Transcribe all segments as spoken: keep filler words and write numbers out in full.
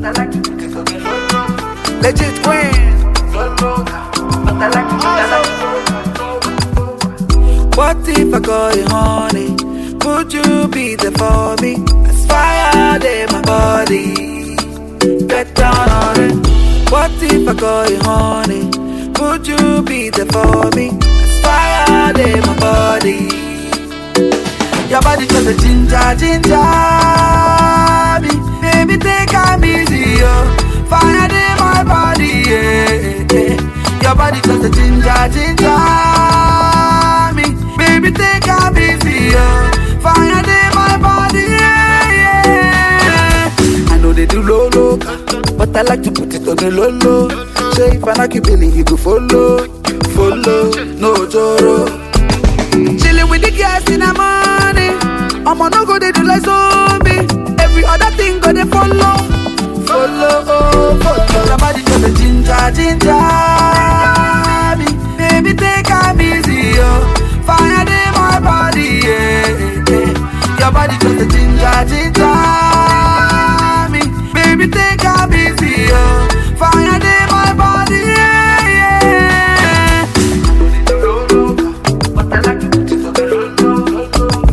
but I like to put it on the low low. Legit queen, low low, but I like to put it on the low low. What if I call you honey? Would you be there for me? As fire in my body, get down on it. What if I call you honey? Would you be there for me? As fire in my body. Your body just a ginger, ginger me. Baby, take am easy, oh. Fire in my body, yeah, yeah. Your body just a ginger, ginger me. Baby, take am easy, oh. Fire in my body, yeah, yeah. I know they do low, low, but I like to put it on the low, low. Say if I knock you, Billy, you go follow, follow, no joro. Chilling with the girls in the morning. I'ma no go they do like zombie. Every other thing go they follow, follow, oh, follow. Your body just a ginger, ginger me. Baby, take am easy, oh. Fire in my body, yeah, yeah. Your body just a ginger, ginger me. Baby, take am easy, oh. Fire in my body, yeah, yeah. Low, low, but I like to put it on the low, low, low,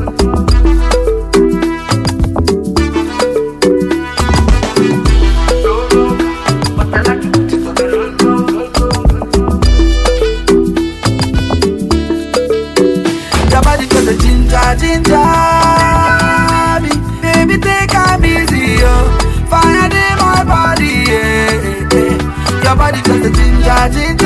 low, but I like to put it on the low, low, low. Your body just a ginger, ginger me. Baby, take am easy, oh. Fire in my body, yeah, yeah. Your body just a ginger, ginger